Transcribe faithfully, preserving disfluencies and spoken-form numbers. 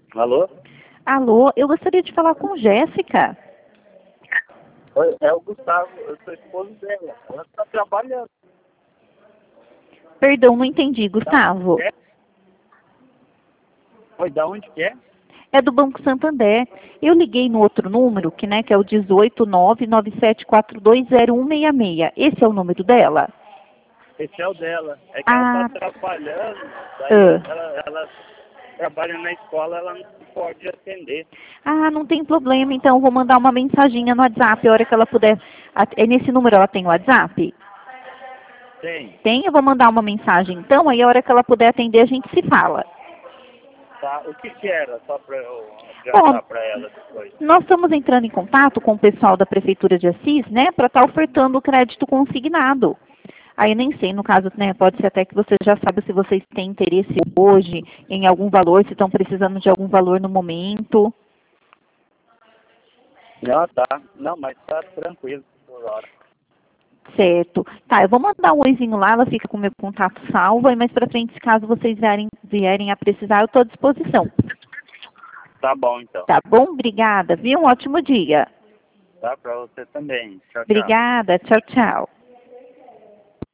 Alô? Alô, eu gostaria de falar com Jéssica. Oi, é o Gustavo, eu sou esposo dela. Ela está trabalhando. Perdão, não entendi, Da Gustavo. onde que é? Oi, da onde que é? É do Banco Santander. Eu liguei no outro número, que, né, que é o dezoito nove nove sete quatro dois zero um seis seis. Esse é o número dela? Esse é o dela. É que Ah, ela está trabalhando, daí ah. ela, ela trabalha na escola, ela não pode atender. Ah, não tem problema, então eu vou mandar uma mensaginha no WhatsApp a hora que ela puder. at- É nesse número ela tem o WhatsApp? Tem, Tem, eu vou mandar uma mensagem então, aí a hora que ela puder atender a gente se fala. tá? O que que era? Só para eu Bom, adiantar para ela depois. nós estamos entrando em contato com o pessoal da Prefeitura de Assis, né, para estar ofertando o crédito consignado. Aí eu nem sei, no caso, né, pode ser até que você já sabe se vocês têm interesse hoje em algum valor, se estão precisando de algum valor no momento. Não, tá. Não, mas tá tranquilo por hora. Certo. Tá, eu vou mandar um oizinho lá, ela fica com o meu contato salvo, aí mais pra frente, se caso vocês vierem, vierem a precisar, eu estou à disposição. Tá bom, então. Tá bom? Obrigada, viu? Um ótimo dia. Tá para você também. Tchau, tchau. Obrigada, tchau, tchau.